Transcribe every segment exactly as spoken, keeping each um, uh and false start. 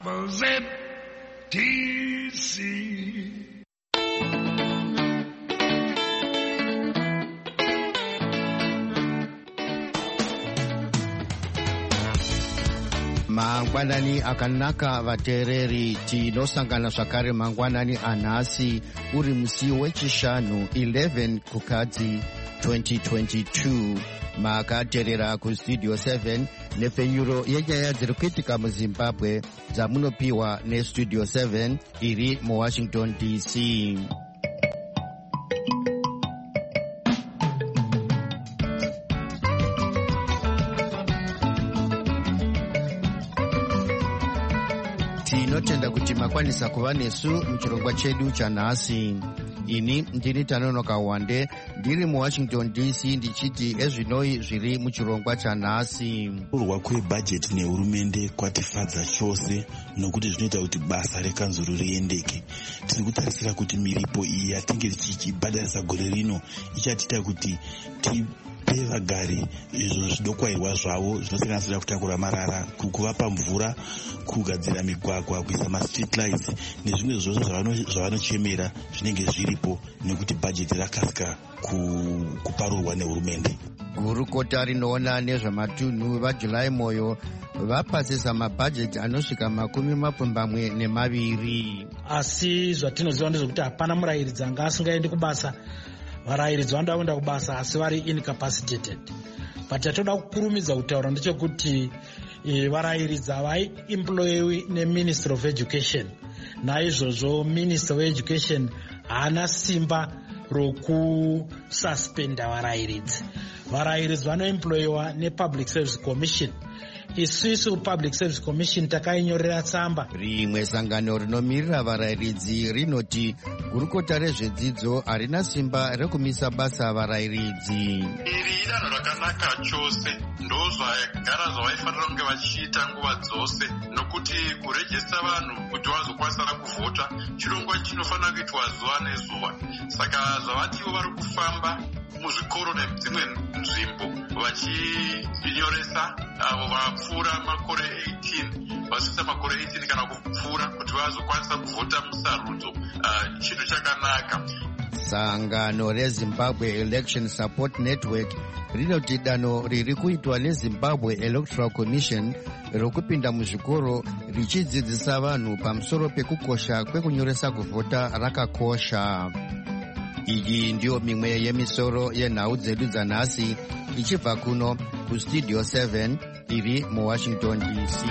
D C. Mangwanani akanaka vateereri, tinosangana zvakare mangwanani anhasi uri musi wechishanu eleven kukadzi twenty twenty-two. Makateerera kustudio seven nepfenyuro yenyaya dziri kuitika muzimbabwe dzamunopiwa nestudio seven iri muwashington D C. Tinotenda kuti makwanisa kuva nesu muchirongwa chedu chanhasi. Ini ndini Tanonoka Wande ndiri muwashington D C ndichiti ezvinoi zviri muchirongwa chanhasi. Kurwa kwebhajeti nehurumende kwatifadza chose nokuti zvinoita kuti basa rekanzuru riendeke. Tiri kutarisira kuti miripo iyi yatinge tichibhadharisa gore rino ichatita kuti ti pe vagari izvo zvidokwairwa zvavo zvinosanganisira kutakura marara, kuvapa mvura, kugadzira migwagwa, kuisa mastreet lights nezvimwe zvose zvavanochemera zvinenge zviripo nekuti bhajeti rakasika kuparurwa nehurumende. Gurukota rinoona nezvematunhu vaJulai Moyo vapasisa mabhajeti anosvika makumi mapfumbamwe nemaviri. Asi zvatinoziva ndezvekuti hapana murayiridzi anga asingaendi kubasa. Varayiridzi vanoda kuenda kubasa asi vari incapacitated. But yatoda kukurumidza kutaura ndechekuti e, varayiridzi havaiemployiwi neMinistry of Education. Naizvozvo Minister of Education haana simba rokususpenda varayiridzi. Varayiridzi vanoemployiwa nePublic Service Commission. Isusu Public Service Commission takainyorera tsamba. Rimwe sangano rinomirira varayiridzi rinoti gurukota rezvedzidzo harina simba rekumisa basa varayiridzi. Iri idanho rakanaka chose, ndozvagara zvavaifanira kunge vachiita nguva dzose, nokuti kurejesta vanhu kuti vazokwanisa kuvhota chirongwa chinofanira kuitwa zuva nezuva. Saka zvavatiwo vari kufamba muzvikoro nedzimwe nzvimbo vachinyoresa avo vapfuura makore eighteen, vasvitsa makore eighteen kana kupfuura kuti vazokwanisa kuvhota musarudzo. Uh, chinhu chakanaka. Sangano reZimbabwe Election Support Network rinoti danho riri kuitwa neZimbabwe Electoral Commission rokupinda muzvikoro richidzidzisa vanhu pamusoro pekukosha kwekunyoresa kuvhota rakakosha. Iyi ndiyo mimwe yemisoro yenhau dzedu dzanhasi ichibva kuno kustudio seven iri muwashington D C.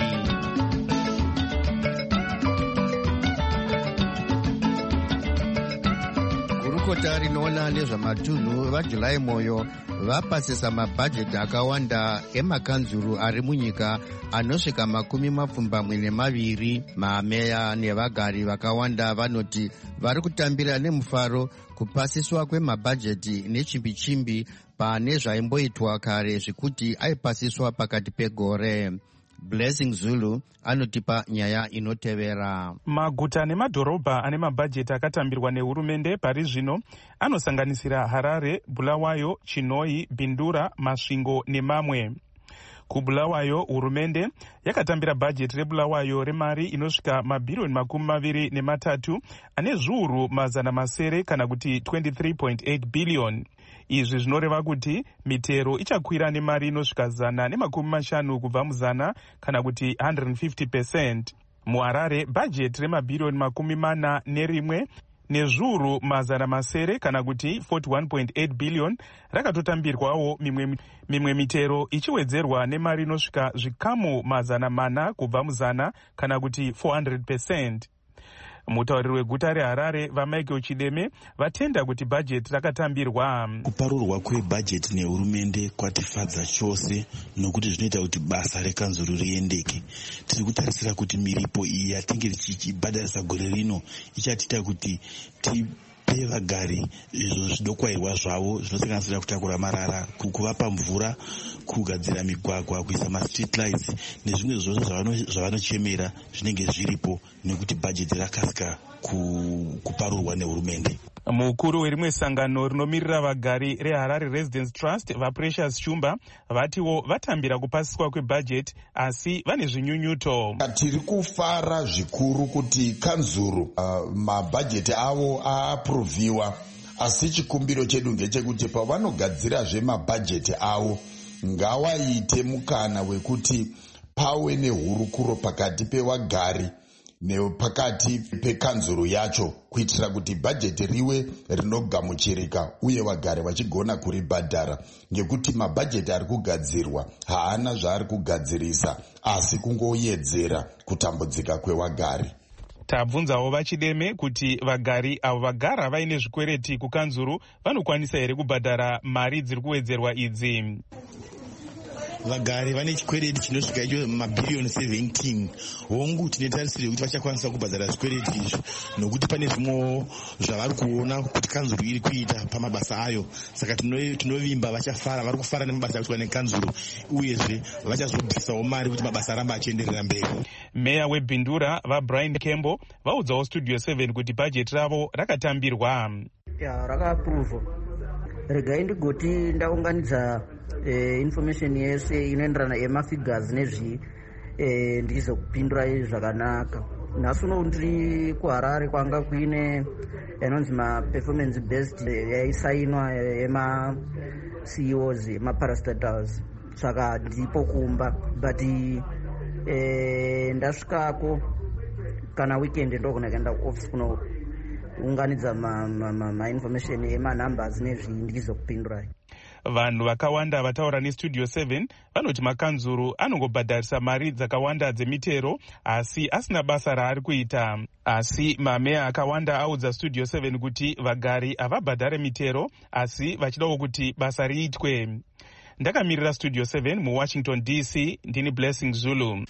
Gurukota rinoona nezvamatunhu vaJulai Moyo vapasisa mabhajeti akawanda emakanzuru ari munyika anosvika makumi mapfumbamwe nemaviri. Mameya nevagari vakawanda vanoti vari kutambira nemufaro kupasiswa kwemabhajeti nechimbi-chimbi pane zvaimboitwa kare zvekuti aipasiswa pakati pegore. Blessing Zulu anotipa nyaya inotevera. Maguta nemadhorobha ane mabhajeti akatambirwa nehurumende pari zvino anosanganisira Harare, Bulawayo, Chinoi, Bindura, Masvingo nemamwe. KuBulawayo hurumende yakatambira bhajeti reBulawayo remari inosvika mabhirioni makumi maviri nematatu ane zviuru mazana masere kana kuti twenty-three point eight billion. Izvi zvinoreva kuti mitero ichakwira nemari inosvika zana nemakumi mashanu kubva muzana kana kuti one hundred fifty percent. MuHarare bhajeti remabhirioni makumi mana nerimwe nezviuru mazana masere kana kuti forty-one point eight billion rakatotambirwawo mimwe, mimwe mitero ichiwedzerwa nemari inosvika zvikamu mazana mana kubva muzana kana kuti four hundred percent. Mutauriri weguta reHarare vaMichael Chideme vatenda kuti bhajeti rakatambirwa. Kuparurwa kwebhajeti nehurumende kwatifadza chose nokuti zvinoita kuti basa rekanzuru riendeke. Tiri kutarisira kuti miripo iyi yatinge tichibhadharisa gore rino ichatita kuti ti pe vagari izvo zvidokwairwa zvavo zvinosanganisira kutakura marara, kuvapa mvura, kugadzira migwagwa, kuisa mastreet lights nezvimwe zvose zvavanochemera zvinenge zviripo nekuti bhajeti rakasika kuparurwa nehurumende. mukuru werimwe sangano rinomirira vagari reHarare Residence Trust vaPrecious Shumba vatiwo vatambira kupasiswa kwebhajeti asi vane zvinyunyuto. Tiri kufara zvikuru kuti kanzuru uh, mabhajeti avo aaproviwa, asi chikumbiro chedu ngechekuti pavanogadzira zvemabhajeti avo ngawaite mukana wekuti pawe nehurukuro pakati pevagari nepakati pekanzuru yacho kuitira kuti bhajeti riwe rinogamuchirika uye vagari vachigona kuribhadhara, ngekuti mabhajeti ari kugadzirwa haana zvaari kugadzirisa asi kungoyedzera kutambudzika kwevagari. Tabvunzawo vachideme kuti vagari avo vagara vaine zvikwereti kukanzuru vanokwanisa here kubhadhara mari dziri kuwedzerwa idzi. Vagari vane chikwereti chinosvika icho mabhiriyoni seventeen. Hongu tinetarisire kuti vachakwanisa kubhadhara zvikwereti izvo nokuti pane zvimwe zvavari kuona kuti kanzuru iri kuita pamabasa ayo. Saka tinovimba vachafara, vari kufara nemabasa akuitwa nekanzuru uyezve vachazobvisawo mari kuti mabasa aramba achienderera mberi. Meya weBhindura vaBrian Kembo vaudzawo Studio seven kuti bhajeti ravo rakatambirwa. Ya rakaapuruvwa. Regai ndigoti ndaunganidza Eh, information yese inoenderana emafigures nezvi eh, ndizokupindura zvakanaka. Nhasi uno ndiri kuHarare kwanga kuine inonzi ma-performance based yaisainwa ema C E Os ema-parastatals, saka ndipo kumba but eh, ndasvikako kana weekend ndokuna kaenda kuoffice kuno unganidza ma-information ma, ma ema-numbers nezvi ndizokupindurai. Vanhu vakawanda vataura neStudio seven vanoti makanzuru anongobhadharisa mari dzakawanda dzemitero asi asina basa raari kuita. Asi mameya akawanda audza Studio seven kuti vagari havabhadhare mitero asi vachidawo kuti basa riitwe. Ndakamirira Studio seven muWashington D C, ndini Blessing Zulu.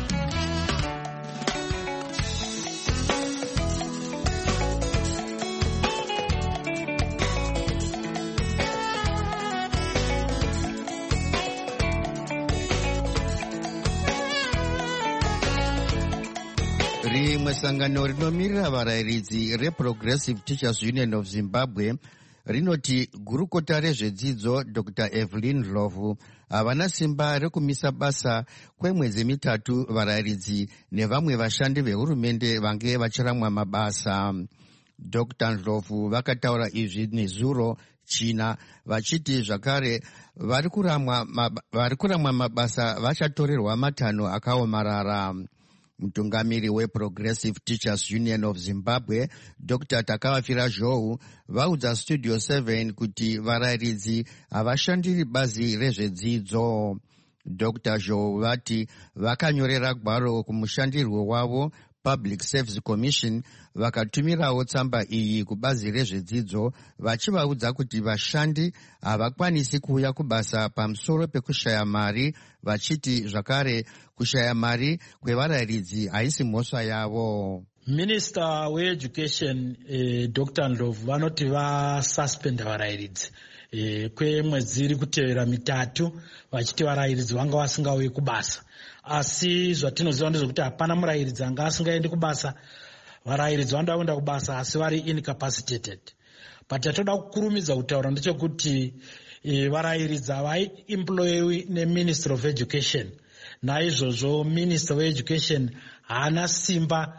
Rimwe sangano rinomirira varayiridzi reProgressive Teachers Union of Zimbabwe rinoti gurukota rezvedzidzo Doctor Evelyn Ndlovu havana simba rekumisa basa kwemwedzi mitatu varayiridzi nevamwe vashandi vehurumende vange vachiramwa mabasa. Doctor Ndlovu vakataura izvi nezuro China vachiti zvakare vari kuramwa mabasa vachatorerwa matanho akaomarara. Mutungamiri weProgressive Teachers Union of Zimbabwe Doctor Takavafira Zhou vaudza Studio seven kuti varayiridzi havashandiri bazi rezvedzidzo. Doctor Zhou vati vakanyorera gwaro kumushandirwo wavo Public Service Commission vakatumirawo tsamba iyi kubazi rezvedzidzo vachivaudza kuti vashandi havakwanisi kuuya kubasa pamusoro pekushaya mari, vachiti zvakare kushaya mari kwevarayiridzi haisi mhosva yavo. Minister weEducation eh, Doctor Ndlovu vanoti vasuspenda varayiridzi eh, kwemwedzi iri kutevera mitatu vachiti varayiridzi vanga vasingauyi kubasa. Asi zvatinoziva ndezvekuti hapana murayiridzi anga asingaendi kubasa. Varayiridzi vandaenda kubasa asi vari incapacitated. But yatoda kukurumidza kutaura ndechekuti e, varayiridzi havaiemployiwi neMinistry of Education. Naizvozvo Minister weEducation haana simba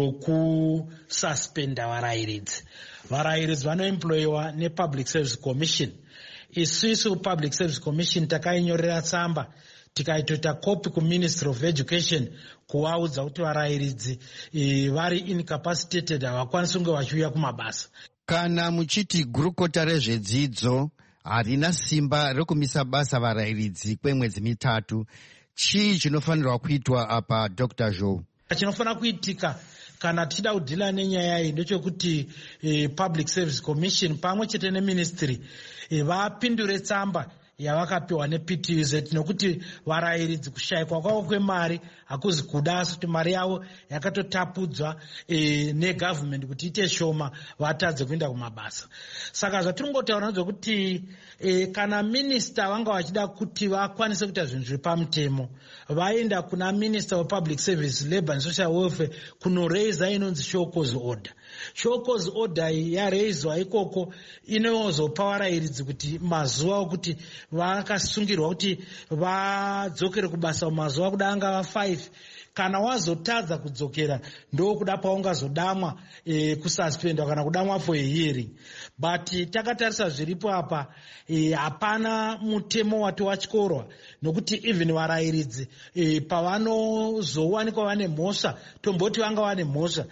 rokususpenda varayiridzi. Varayiridzi vanoemployiwa nePublic Service Commission. Isusu Public Service Commission takainyorera tsamba tikaitoita kopi kuMinistry of Education kuvaudza kuti varayiridzi e, vari incapacitated havakwanisi kunge vachiuya kumabasa. Kana muchiti gurukota rezvedzidzo harina simba rekumisa basa varayiridzi kwemwedzi mitatu, chii chinofanirwa kuitwa apa Doctor Zhou? Chinofanira kuitika kana tichida kudhila nenyaya iyi ndechekuti e, Public Service Commission pamwe chete neministry e, vapindure tsamba yavakapiwa neP T U Z, nokuti varayiridzi kushayikwa kwavo kwemari hakuzi kuda, asi kuti mari yavo yakatotapudzwa e, negavhumende kuti ite shoma vatadze kuenda kumabasa. Saka zvatiri kungotaura ndezvekuti e, kana minista vanga vachida kuti vakwanise kuita zvinhu zviri pamutemo, vaenda kuna Minister of Public Service, Labour and Social Welfare kunoreiza inonzi show cause order. Show cause order yareizwa ikoko inozopa varayiridzi kuti mazuva okuti vakasungirwa kuti vadzokere kubasa mazuva kuda angava five. Kana wazotadza kudzokera ndokuda paungazodamwa e, kususpendwa kana kudamwa for a hearing. But takatarisa zviripo apa hapana e, mutemo wati wachikorwa, nokuti even varayiridzi e, pavanozowanikwa vane mhosva, tomboti vanga vane mhosva,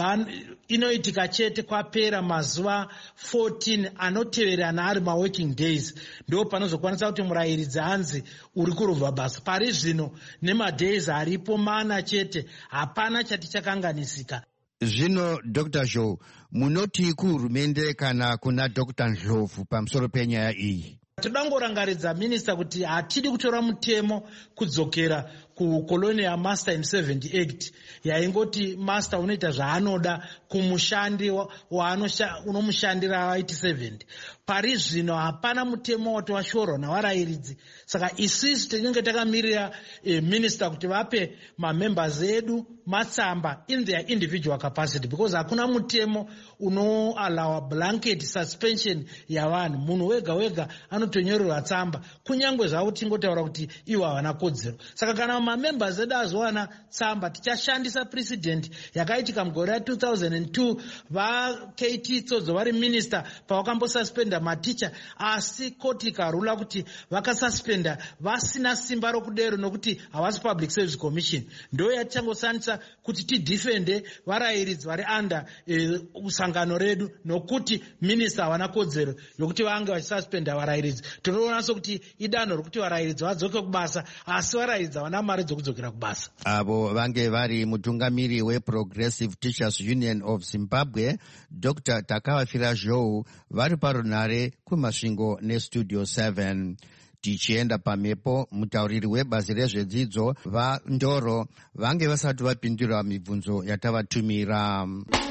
inoitika chete kwapera mazuva fourteen anoteverana ari maworking days, ndo panozokwanisa kuti murayiridzi anzi uri kurovha basa. Pari zvino nemadays aripo mana chete, hapana chati chakanganisika. Zvino Doctor Joe, munoti kuhurumende kana kuna Doctor Ndlovu pamusoro penyaya iyi? Todangorangaridza minista kuti hatidi kutora mutemo kudzokera kuColonial Master in seventy Act yaingoti master unoita zvaanoda kumushandi unomushandira eighty-seven. Pari zvino hapana mutemo wati washorwa navarayiridzi. Saka isisi tinenge takamirira eh, minister kuti vape mamembers edu matsamba in their individual capacity, because hakuna mutemo uno allow blanket suspension yavanhu. Munhu wega wega anotonyorerwa tsamba, kunyangwe zvavo tingotaura kuti ivo havana kodzero. Saka kana mamembers edu azowana tsamba, tichashandisa precedent yakaitika mugore ra two thousand two va-K T Tsodzo vari minister pavakambosuspenda maticha, asi koti ikarula kuti vakasuspenda vasina simba rokudero nokuti havasi Public Service Commission. Ndo yatichangoshandisa kuti tidefende varayiridzi vari under eh, usangano redu, nokuti minister havana kodzero yokuti vange vachisuspenda varayiridzi. Tinoona sokuti idanho rokuti varayiridzi vadzoke kubasa, asi varayiridzi havana mari dzokudzokera kubasa. Avo vange vari mutungamiri weProgressive Teachers Union of Zimbabwe, Doctor Takavafira Joe, vari parunare kumasvingo neStudio seven. Tichienda pamhepo, mutauriri webazi rezvedzidzo vaNdoro vange vasati vapindura mibvunzo yatavatumira.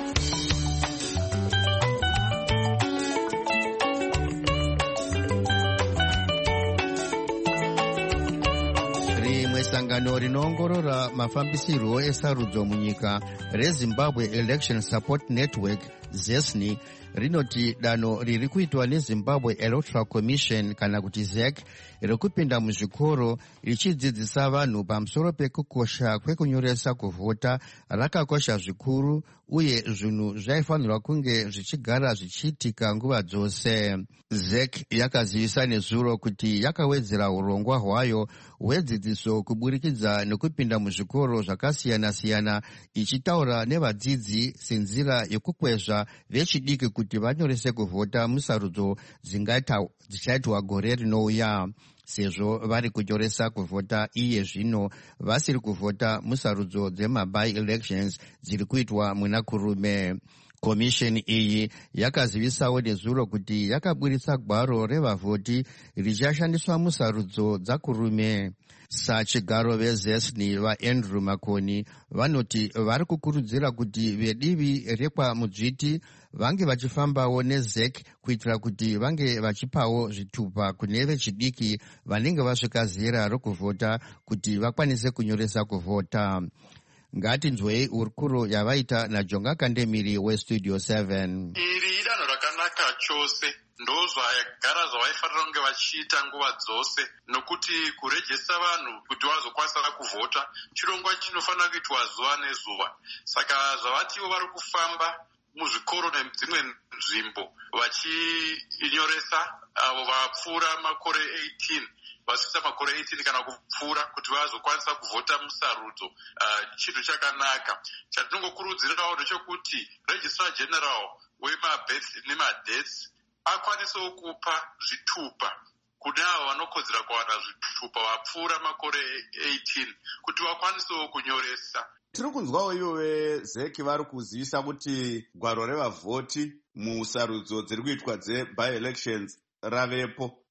Rimwe sangano rinoongorora mafambisirwo esarudzo munyika reZimbabwe Election Support Network ZESNI rinoti danho riri kuitwa neZimbabwe Electoral Commission kana kuti Z E C rekupinda muzvikoro richidzidzisa vanhu pamusoro pekukosha kwekunyoresa kuvhota rakakosha zvikuru, uye zvinhu zvaifanirwa kunge zvichigara zvichiitika nguva dzose. Z E C yakazivisa nezuro kuti yakawedzera urongwa hwayo hwedzidziso kuburikidza nekupinda muzvikoro zvakasiyana-siyana, ichitaura nevadzidzi senzira yekukwezva vechidiki kuti vanyorese kuvhota musarudzo dzichaitwa gore rinouya, sezvo vari kunyoresa kuvhota iye zvino vasiri kuvhota musarudzo dzemaby elections dziri kuitwa muna kurume. Komisheni iyi yakazivisawo nezuro kuti yakaburitsa gwaro revavhoti richashandiswa musarudzo dzakurume. Sachigaro vezesni vaAndrew Makoni vanoti vari kukurudzira kuti vedivi rekwamudzviti vange vachifambawo neZ E C kuitira kuti vange vachipawo zvitupa kune vechidiki vanenge vasvika zera rokuvhota kuti vakwanise kunyoresa kuvhota. Ngatinzwei urukuro yavaita naJonga Kandemiri weStudio seven. Iri idanho rakanaka chose, ndozvagara zvavaifanira kunge vachiita nguva dzose, nokuti kurejesa vanhu kuti vazokwanisa kuvhota chirongwa chinofanira kuitwa zuva nezuva. Saka zvavativo vari kufamba muzvikoro nedzimwe nzvimbo vachinyoresa avo vapfuura makore eighteen, vasvitsa makore eighteen kana kupfuura, kuti vazokwanisa kuvhota musarudzo. Uh, chinhu chakanaka. Chatinongokurudzirawo ndechekuti Registrar General wemabirth nemadeaths akwanisewo kupa zvitupa kune avo vanokodzera kuwana zvitupa vapfuura makore eighteen kuti vakwanisewo kunyoresa. Tiri kunzwawo ivo veZ E C vari kuzivisa kuti gwaro revavhoti musarudzo dziri kuitwa dzeby elections ravepo.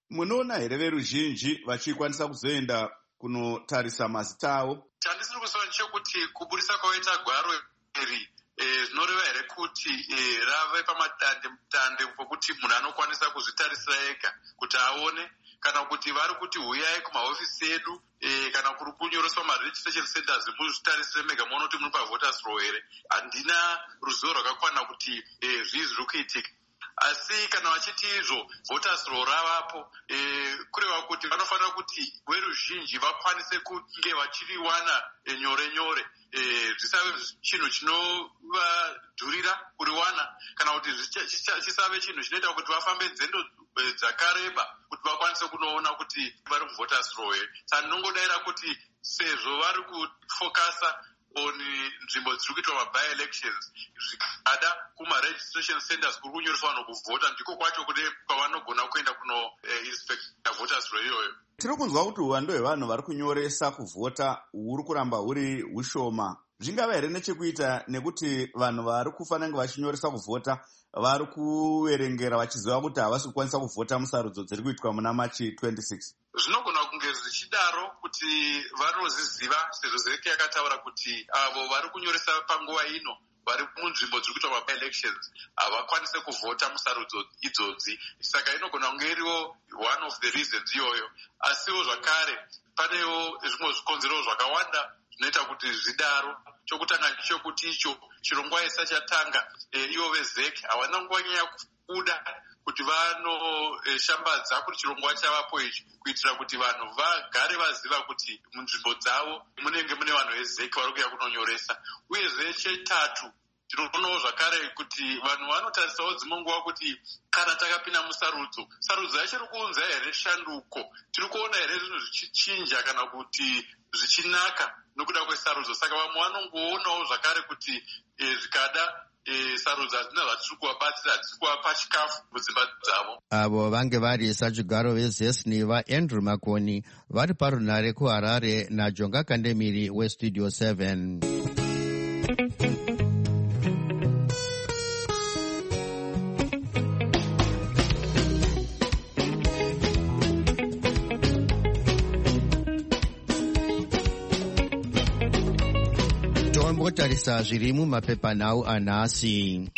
Munoona here veruzhinji vachikwanisa kuzoenda kunotarisa mazita avo? Chandisiri kusova chekuti kuburisa kwaita gwaro iri zvinoreva here kuti rave pamadande mutande pokuti munhu anokwanisa kuzvitarisira ega kuti aone, kana kuti vari kuti huyai kumahofisi edu kana kuri kunyoroswa maregistration centers muzvitarisire mega muone kuti muri pavoters row here. Handina ruzivo rwakakwana kuti zvii zviri kuitika, asi kana vachiti izvo voters row ravapo, kureva kuti vanofanira kuti veruzhinji vakwanise kunge vachiriwana nyore nyore, zvisave chinhu chinovadhurira kuriwana, kana kuti chisave chinhu chinoita kuti vafambe nzendo dzakareba kuti vakwanise kunoona kuti vari muvoters row. Saka ndinongodayira kuti sezvo vari kufokasa on nzvimbo dziri kuitwa maby elections, zvikada kuma-registration centers kuri kunyoreswa vanhu kuvhota, ndiko kwacho kuti kwavanogona kuenda kuno inspecta voters row iyoyo. Tiri kunzwa kuti uwando hwevanhu vari kunyoresa kuvhota huri kuramba huri hushoma. Zvingava here nechekuita nekuti vanhu vari kufanira kunge vachinyoresa kuvhota vari kuverengera vachiziva kuti havasi kukwanisa kuvhota musarudzo dziri kuitwa muna machi twenty-six? Zvinogona kunge zvichidaro kuti vanozviziva, sezvo zeke yakataura kuti avo vari kunyoresa panguva ino vari munzvimbo dziri kuitwa maby elections havakwanise kuvhota musarudzo idzodzi. Saka inogona kunge iriwo one of the reasons iyoyo. Asiwo zvakare panewo zvimwe zvikonzero zvakawanda zvinoita kuti zvidaro. Chokutanga chokuti icho chirongwa isachatanga ivo vezek havana ngwanyanya kuda kuti vanoshambadza kuti chirongwa chavapo ichi, kuitira kuti vanhu vagare vaziva kuti munzvimbo dzavo munenge mune vanhu vezek vari kuuya kunonyoresa. Uyezve chetatu, tinoonawo zvakare kuti vanhu vanotarisawo dzimwe nguva kuti kana takapinda musarudzo, sarudzo yacho iri kuunza here shanduko, tiri kuona here zvinhu zvichichinja kana kuti zvichinaka nokuda kwesarudzo. Saka vamwe vanongoonawo zvakare kuti zvikada sarudzo hadzina zvatiri kuvabatsira, hadziri kuvapa chikafu mudzimba dzavo. Avo vange vari sachigaro vezesni vaandrew makoni vari parunhare kuharare najonga kandemiri westudio seven. Tombotarisa zviri mumapepanhau anhasi.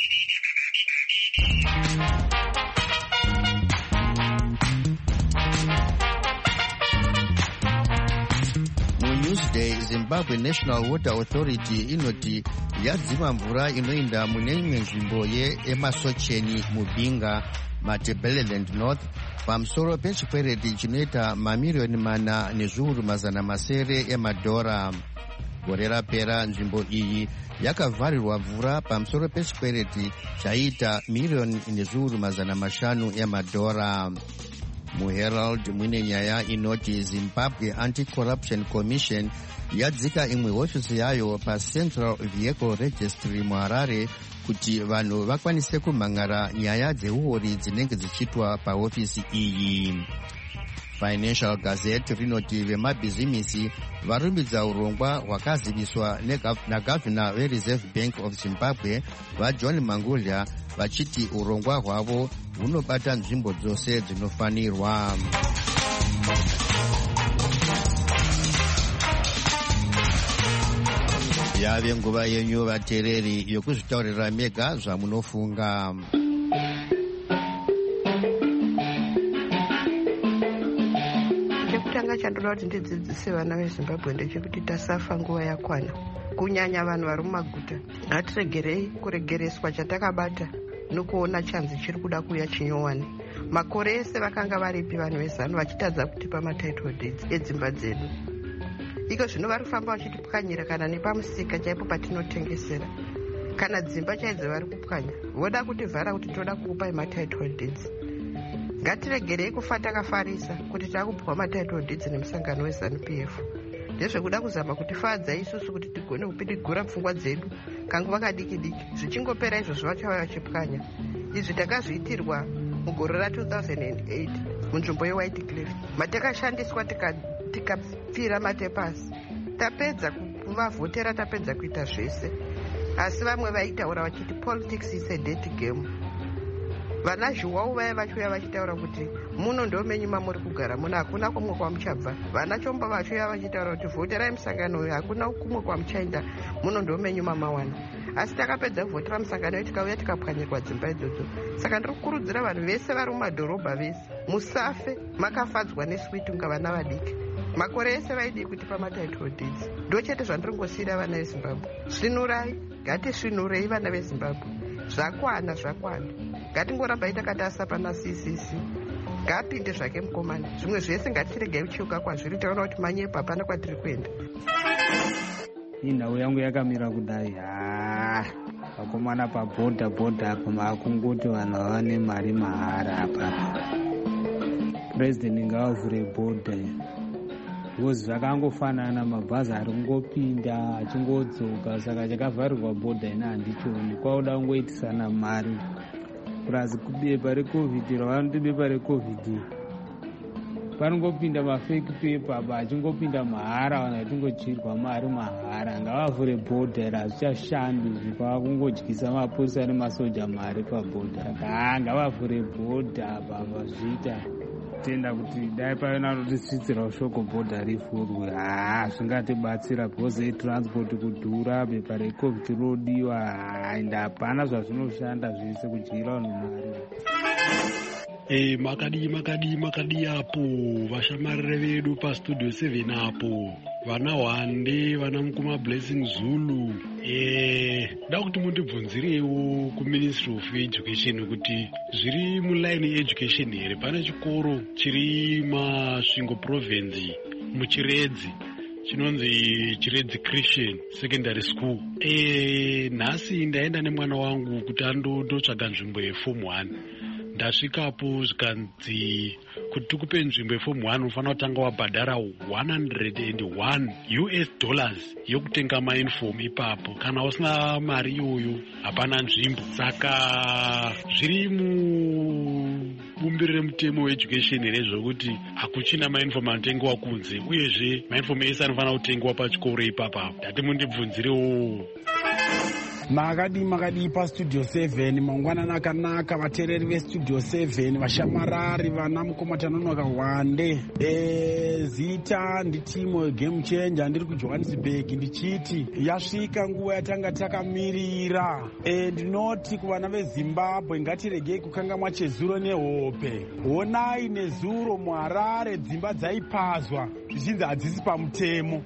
muNewsday, Zimbabwe National Water Authority inoti yadzima mvura inoenda mune imwe nzvimbo yeemasocheni mubinga Matabeleland North pamusoro pechikwereti chinoita mamiriyoni mana nezviuru mazana masere emadhora. Gore rapera nzvimbo iyi yakavharirwa mvura pamusoro pechikwereti chaita miriyoni nezviuru mazana mashanu emadhora. MuHerald mune nyaya inoti Zimbabwe Anti-Corruption Commission yadzika imwe hofisi yayo paCentral Vehicle Registry muHarare kuti vanhu vakwanise kumhangara nyaya dzeuori dzinenge dzichiitwa pahofisi iyi. Financial Gazette rinoti vemabhizimisi varumbidza urongwa hwakaziviswa nagavhina veReserve Bank of Zimbabwe vaJohn Mangulya vachiti urongwa hwavo hunobata nzvimbo dzose dzinofanirwa. Yave nguva yenyu vateereri yokuzvitaurira mega zvamunofunga. Chekutanga chandoda kuti ndidzidzise vana veZimbabwe ndechekuti tasafa nguva yakwana, kunyanya vanhu vari mumaguta. Ngatiregerei kuregereswa chatakabata nokuona chanzi chiri kuda kuuya chinyowani. Makore ese vakanga varipi vanhu vezano vachitadza kutipa matitle deeds edzimba dzedu. Iko zvino vari kufamba vachitipwanyira kana nepamusika chaipo patinotengesera. Kana dzimba chaidzo vari kupwanya, voda kutivhara kuti toda kukupai matitle deeds. Ngatiregerei kufa takafarisa kuti takupuwa matitle deeds nemusangano weZanu P F. Ndezvekuda kuzama kutifadza isusu kuti tigone kupidigura pfungwa dzedu kanguva kadiki diki. Zvichingopera izvozvo vachava vachipwanya. Izvi takazviitirwa mugore ra two thousand eight munzvimbo yeWhite Cliff. Matakashandiswa tikapfira matepasi. Tapedza kuvavhotera, tapedza kuita zvese. Asi vamwe vaitaura vachiti politics is a dirty game. Vana zviwawu vaya vachiuya vachitaura kuti muno ndomenyu mamuri kugara muno, hakuna kumwe kwamuchabva. Vana chomba vachuya vachitaura kuti vhoterai musangano uyu, hakuna kumwe kwamuchaenda, muno ndomenyu mamawana. Asi takapedza kuvhotera musangano uyu tikauya tikapwanyirwa dzimba idzodzo. Saka ndiri kukurudzira vanhu vese vari mumadhorobha vese, musafe makafadzwa neswiti kunga vana vadiki. Makore ese vaidii kutipa matitle deeds. Ndo chete zvandiri ngosiyira vana veZimbabwe. Svinurai, ngatisvinurei vana veZimbabwe. Zvakwana, zvakwana. Ngatingorambai takatasa pana C C C. Ngapinde zvake mukomana. Zvimwe zvese ngatiregei kuchiuka kwazviri, taona kuti manyepa hapana kwatiri kuenda. Nhau yangu yakamira kudai. Ah, vakomana pabhodha bhodha apa makungoti vanhu vane mari mahara apa. President ngavavhure bhodha. Because zvakangofanana, mabhazi ari kungopinda achingodzoka, saka chakavharirwa bhodha ina handichoni. Kwauda kungoitisana mari. Plus kubepa recovid, ravanoti bepa recovid, panongopinda mafake paper apa achingopinda mahara, vanhu vatingochirwa mari mahara. Ngavavhure bhodha, hazvichashandi zvipa kungodyisa mapolisa nemasoja mari pabhodha. Saka ngavavhure bhodha apa vazviita. Tenda kuti dai pave nanotisvitsira shoko bhodha rivhurwe, haa zvingatibatsira, because transport kudhura, bepa recovid rodiwa, ende hapana zvazvinoshanda zvese kudyira vanhu mari. E, makadi makadi makadi apo vashamarire vedu pastudio seven apo, vana Hwande, vana Mukuma Blessing Zulu. E, da kuti mundibvunzirewo kuMinistry of Education kuti zviri muline education here. Pane chikoro chiri Masvingo Province muChiredzi chinonzi Chiredzi Christian Secondary School. E, nhasi ndaenda nemwana wangu kuti andotsvaga nzvimbo yeform one. Ndasvikapo zvikanzi kuti tikupe nzvimbo yeform one unofanira kutanga wabhadhara one hundred one U S dollars yokutenga mauniform ipapo. Kana usina mari iyoyo hapana nzvimbo. Saka zviri mubumbiro remutemo weeducation here zvokuti hakuchina mauniform anotengewa kunze, uyezve mauniform ese anofanira kutengwa pachikoro ipapo. Ndati mundibvunzirewo. Makadi makadi pa Studio seven, mangwanana akanaka vateereri veStudio seven, vashamarari, vana Mukoma Tanonoka Hwande. E, zita nditimo game changer, ndiri kuJohannesburg. Ndichiti yasvika nguva yatanga takamirira. E, ndinoti kuvana veZimbabwe ngatiregei kukangamwa chezuro nehope. Honai nezuro muHarare dzimba dzaipazwa zvichinzi hadzisi pamutemo.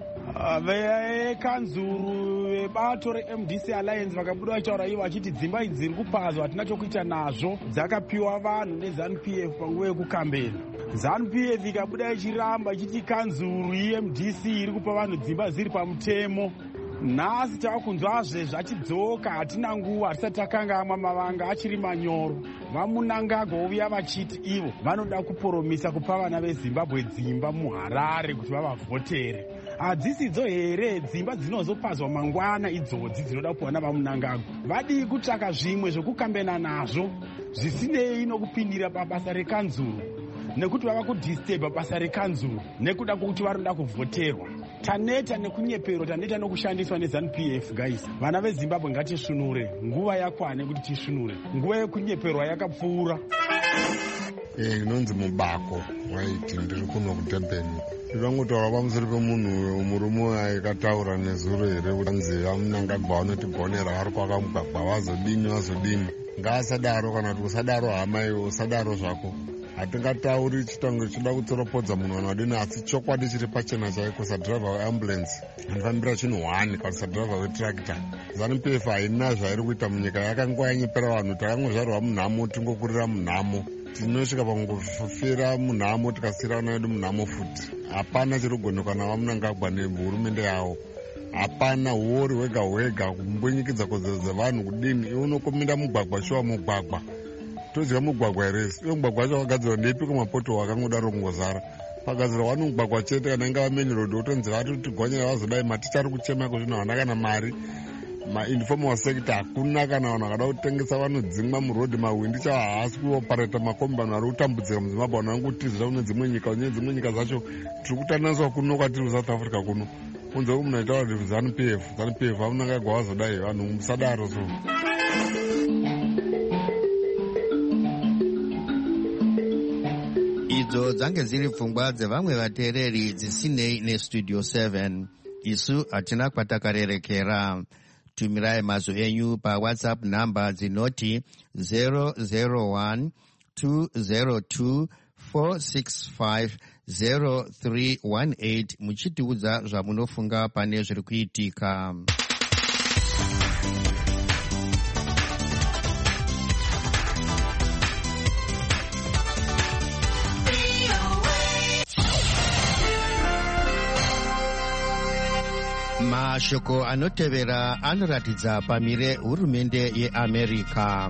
Vekanzuru vebato reM D C Alliance vakabuda vachitaura ivo vachiti dzimba idzi dziri kupazwa hatina chokuita nazvo, dzakapiwa vanhu neZANU P F panguva yekukambena. ZANU P F ikabuda ichiramba ichiti kanzuru yeM D C iri kupa vanhu dzimba dziri pamutemo. Nhasi tavakunzwazve zvachidzoka, hatina nguva, hatisati takangamwa, mavanga achiri manyoro. Vamunangagwa uya vachiti ivo vanoda kuporomisa kupa vana veZimbabwe dzimba muHarare kuti vavavhotere. Hadzisidzo here dzimba dzinozopazwa mangwana idzodzi dzinoda kuwana vamunangagwa. Vadii kutsvaka zvimwe zvokukambena nazvo zvisinei nokupindira pabasa rekanzuru, nekuti vava kudisturba basa rekanzuru nekuda kwokuti varoda kuvhoterwa. Taneta nekunyepero, taneta nokushandiswa neZANU P F. Guys, vana veZimbabwe ngatisvinure, nguva yakwane kuti tisvinure. Nguva yekunyeperwa yakapfuura. Eh, inonzi mubako waiti ndiri kuno kuDurban. Ndirangotaura pamusoro pemunhu murume aikataura nezuro here kuti vamunangagwa vanotigonera vari kwakamugwagwa, vazodini vazodini. Ngaasadaro, kana kuti usadaro hama iwe, usadaro zvako. Hatingatauri chitango chida kutsoropodza munhu kana wadini, asi chokwadi chiri pachena chaiko. Sadhiraivha weambulensi anofambira chinhu one kana sadhiraivha wetractor. ZANU P F haina zvairi kuita munyika, yakanguva yanyepera vanhu. Takangozvarwa munhamo, tingokurira munhamo, tinosvika pangofira munhamo, tikasiyira vana vedu munhamo futi. Hapana chirogone kana vamunangagwa nehurumende yavo. Hapana huori hwega hwega kumbonyikidza kodzero dzevanhu kudini. Iwe unokomenda mugwagwa, shuwa mugwagwa todya mugwagwa heresi. Iyo mugwagwa wacho wakagadzirwa ndepi kumapoto wakangodaro kungozara. Pagadzirwa wani mugwagwa chete, kana ingava main road wotonzi vari kutigonyera vazodai. Maticha ari kuchema kuzvino havana kana mari. Mainformal sector hakuna, kana vanhu vakada kutengesa vanodzimwa murodhi. Mahwindi chavo haasi kuopareta makombi, vanhu vari kutambudzira muZimbabwe, vanhu vangotizira kune dzimwe nyika. Kune dzimwe nyika zacho tiri kutaniswa kuno kwatiri kuSouth Africa kuno. Kunze munhu aitaura kuti ZANU P F, ZANU P F vamunangagwa vazodai, vanhu musadaro. So idzo dzange dziri pfungwa dzevamwe vateereri dzisinei nestudio seven. Isu hatina kwatakarerekera. Tumirai mazwi enyu pawhatsapp namba dzinoti zero zero one two zero two four six five zero three one eight muchitiudza zvamunofunga pane zviri kuitika. Mashoko anotevera anoratidza pamire hurumende yeAmerica.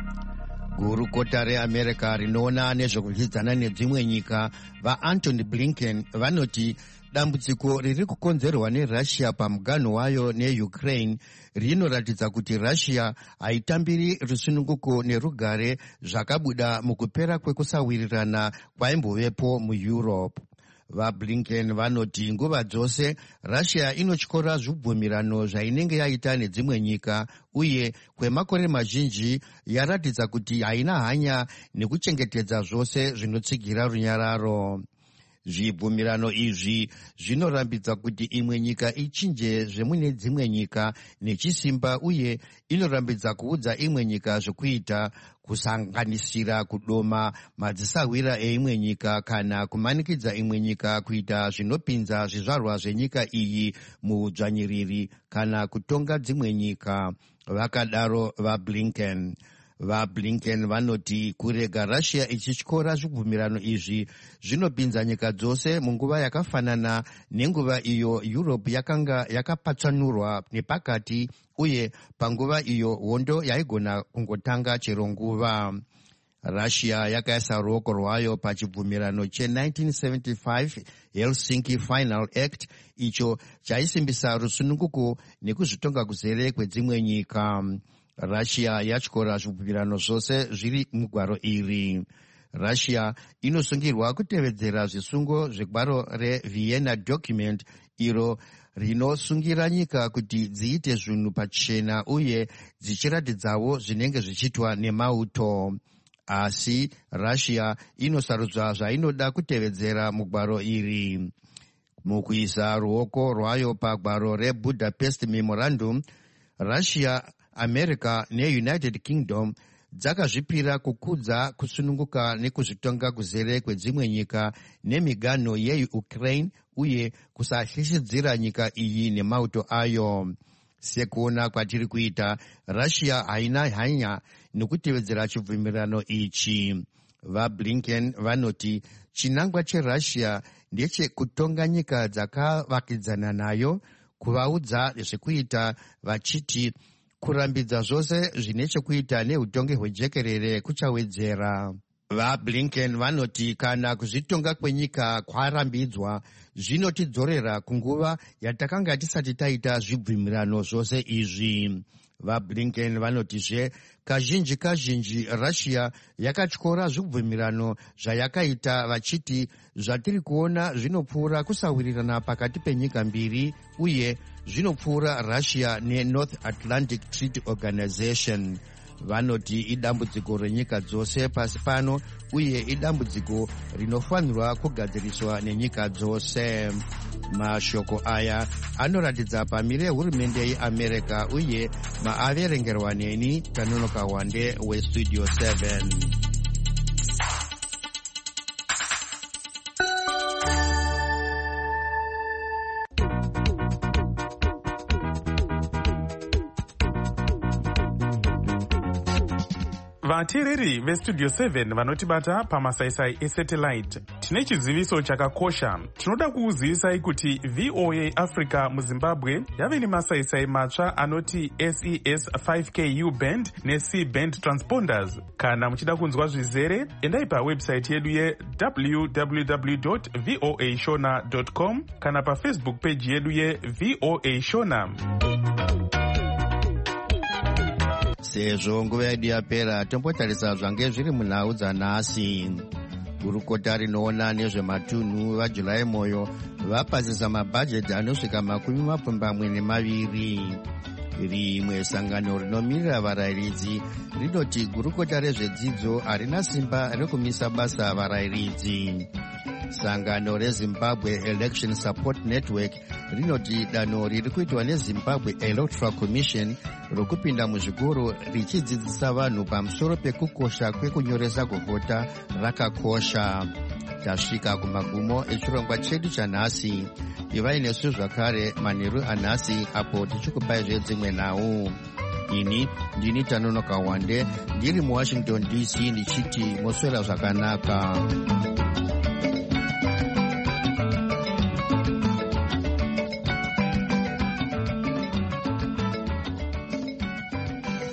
Gurukota reAmerica rinoona nezvekudyidzana nedzimwe nyika vaAntony Blinken vanoti dambudziko riri kukonzerwa neRussia pamuganho wayo neUkraine rinoratidza kuti Russia haitambiri rusununguko nerugare zvakabuda mukupera kwekusawirirana kwaimbovepo muEurope. VaBlinken vanoti nguva dzose Russia inotyora zvibvumirano zvainenge yaita nedzimwe nyika uye kwemakore mazhinji yaratidza kuti haina hanya nekuchengetedza zvose zvinotsigira runyararo. Zvibvumirano izvi zvinorambidza kuti imwe nyika ichinje zvemune dzimwe nyika nechisimba uye inorambidza kuudza imwe nyika zvekuita, kusanganisira kudoma madzisawira eimwe nyika kana kumanikidza imwe nyika kuita zvinopinza zvizvarwa zvenyika iyi muudzvanyiriri kana kutonga dzimwe nyika, vakadaro vaBlinken. VaBlinken vanoti kurega Russia ichityora zvibvumirano izvi zvinopinza nyika dzose munguva yakafanana nenguva iyo Europe yakanga yakapatsanurwa nepakati uye panguva iyo hondo yaigona kungotanga chero nguva. Russia yakaisa ruoko rwayo pachibvumirano che-nineteen seventy-five Helsinki Final Act icho chaisimbisa rusununguko nekuzvitonga kuzere kwedzimwe nyika. Russia yatyora zvibvumirano zvose zviri mugwaro iri. Russia inosungirwa kutevedzera zvisungo zvegwaro reVienna Document iro rinosungira nyika kuti dziite zvinhu pachena uye dzichiratidzawo zvinenge zvichiitwa nemauto. Asi Russia inosarudzwa zvainoda kutevedzera mugwaro iri. Mukuisa ruoko rwayo pagwaro reBudapest Memorandum, Russia, America neUnited Kingdom dzakazvipira kukudza kusununguka nekuzvitonga kuzere kwedzimwe nyika nemiganho yeUkraine uye kusahlishidzira nyika iyi nemauto ayo. Sekuona kwatiri kuita, Russia haina hanya nekutevedzera chibvumirano ichi. VaBlinken vanoti chinangwa cheRussia ndechekutonga nyika dzakavakidzana nayo, kuvaudza zvekuita vachiti kurambidza zvose zvine chekuita neutongi hwejekerere kuchawedzera. VaBlinken vanoti kana kuzvitonga kwenyika kwarambidzwa zvinotidzorera kunguva yatakanga tisati taita zvibvumirano zvose izvi. VaBlinken vanotizve kazhinji kazhinji Russia yakatyora zvibvumirano zvayakaita vachiti zvatiri kuona zvinopfuura kusawirirana pakati penyika mbiri uye zvinopfuura Russia neNorth Atlantic Treaty Organization. Vanoti idambudziko renyika dzose pasi pano uye idambudziko rinofanirwa kugadziriswa nenyika dzose. Mashoko aya anoratidza pamire hurumende yeAmerica uye maaverengerwa neni Tanonoka Wande weStudio seven. vateereri vestudio seven vanotibata pamasaisai esatellite, tine chiziviso chakakosha. Tinoda kukuzivisai kuti V O A Africa muZimbabwe yave nemasaisai matsva anoti S E S five K U band neC band transponders. Kana muchida kunzwa zvizere, endai pawebsite yedu ye w w w dot voa shona dot com kana pafacebook page yedu ye V O A Shona. Sezvo nguva yedu yapera, tombotarisa zvange zviri munhau dzanhasi. Gurukota rinoona nezvematunhu vaJulai Moyo vapasisa mabhajeti anosvika makumi mapfumbamwe nemaviri. rimwe sangano rinomirira varayiridzi rinoti gurukota rezvedzidzo harina simba rekumisa basa varayiridzi. Sangano reZimbabwe Election Support Network rinoti danho riri kuitwa neZimbabwe Electoral Commission rokupinda muzvikoro richidzidzisa vanhu pamusoro pekukosha kwekunyoresa kuvhota rakakosha. Tasvika kumagumo echirongwa chedu chanhasi. Ivai nesu zvakare manheru anhasi apo tichikupai zvedzimwe nhau. Ini ndini Tanonoka Wande ndiri muWashington D C ndichiti moswera zvakanaka.